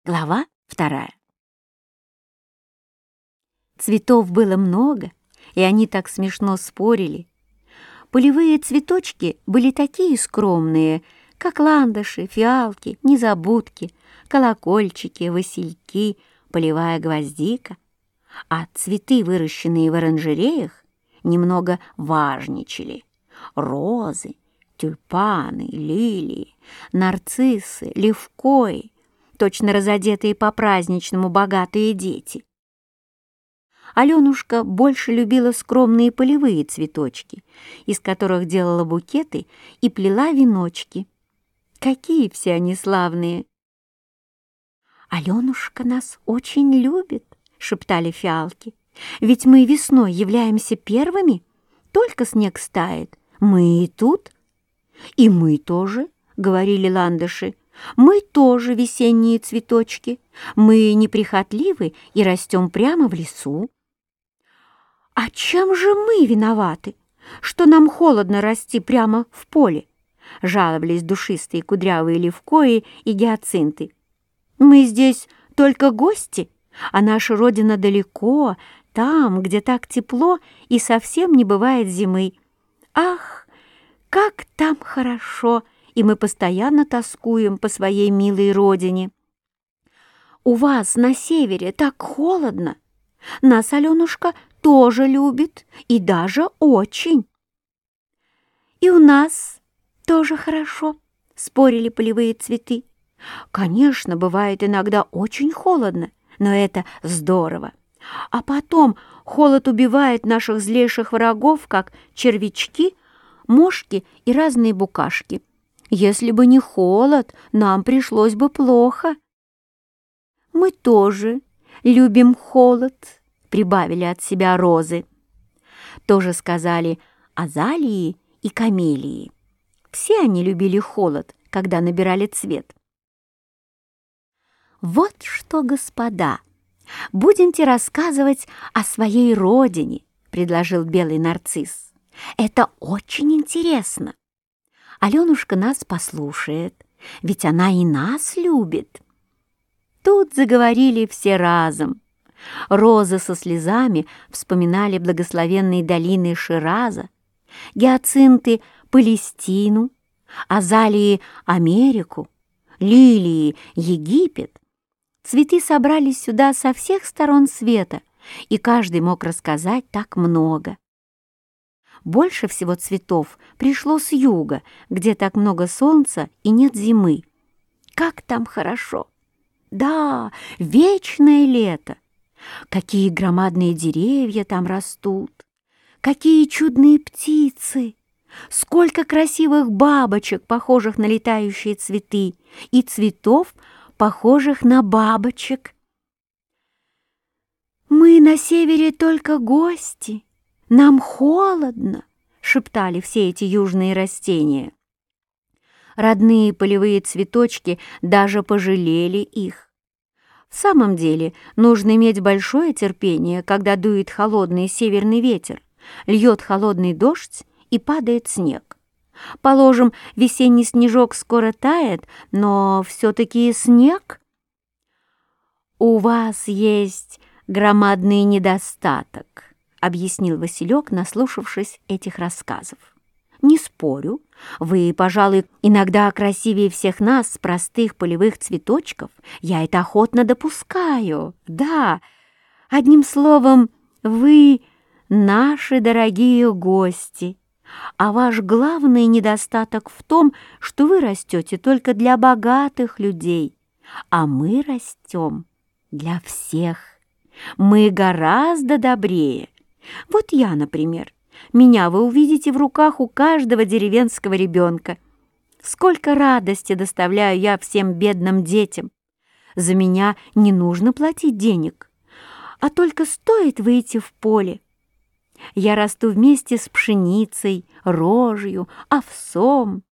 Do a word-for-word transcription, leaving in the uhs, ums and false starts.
Глава вторая. Цветов было много, и они так смешно спорили. Полевые цветочки были такие скромные, как ландыши, фиалки, незабудки, колокольчики, васильки, полевая гвоздика. А цветы, выращенные в оранжереях, немного важничали. Розы, тюльпаны, лилии, нарциссы, левкои, точно разодетые по-праздничному богатые дети. Аленушка больше любила скромные полевые цветочки, из которых делала букеты и плела веночки. Какие все они славные! «Аленушка нас очень любит», — шептали фиалки. «Ведь мы весной являемся первыми, только снег стает, мы и тут». «И мы тоже», — говорили ландыши. «Мы тоже весенние цветочки. Мы неприхотливы и растем прямо в лесу». «А чем же мы виноваты, что нам холодно расти прямо в поле?» — жаловались душистые кудрявые левкои и гиацинты. «Мы здесь только гости, а наша родина далеко, там, где так тепло и совсем не бывает зимы. Ах, как там хорошо!» И мы постоянно тоскуем по своей милой родине. «У вас на севере так холодно. Нас Аленушка тоже любит, и даже очень». «И у нас тоже хорошо», — спорили полевые цветы. «Конечно, бывает иногда очень холодно, но это здорово. А потом холод убивает наших злейших врагов, как червячки, мошки и разные букашки. Если бы не холод, нам пришлось бы плохо». «Мы тоже любим холод», — прибавили от себя розы. Тоже сказали азалии и камелии. Все они любили холод, когда набирали цвет. «Вот что, господа, будемте рассказывать о своей родине», — предложил белый нарцисс. «Это очень интересно. Аленушка нас послушает, ведь она и нас любит». Тут заговорили все разом. Розы со слезами вспоминали благословенные долины Шираза, гиацинты — Палестину, азалии — Америку, лилии — Египет. Цветы собрались сюда со всех сторон света, и каждый мог рассказать так много. Больше всего цветов пришло с юга, где так много солнца и нет зимы. Как там хорошо! Да, вечное лето! Какие громадные деревья там растут! Какие чудные птицы! Сколько красивых бабочек, похожих на летающие цветы, и цветов, похожих на бабочек! «Мы на севере только гости, нам холодно», — шептали все эти южные растения. Родные полевые цветочки даже пожалели их. В самом деле, нужно иметь большое терпение, когда дует холодный северный ветер, льет холодный дождь и падает снег. Положим, весенний снежок скоро тает, но все-таки снег. «У вас есть громадный недостаток», — объяснил Василек, наслушавшись этих рассказов. «Не спорю, вы, пожалуй, иногда красивее всех нас, простых полевых цветочков. Я это охотно допускаю. Да, одним словом, вы наши дорогие гости. А ваш главный недостаток в том, что вы растете только для богатых людей, а мы растем для всех. Мы гораздо добрее. Вот я, например. Меня вы увидите в руках у каждого деревенского ребенка. Сколько радости доставляю я всем бедным детям. За меня не нужно платить денег, а только стоит выйти в поле. Я расту вместе с пшеницей, рожью, овсом.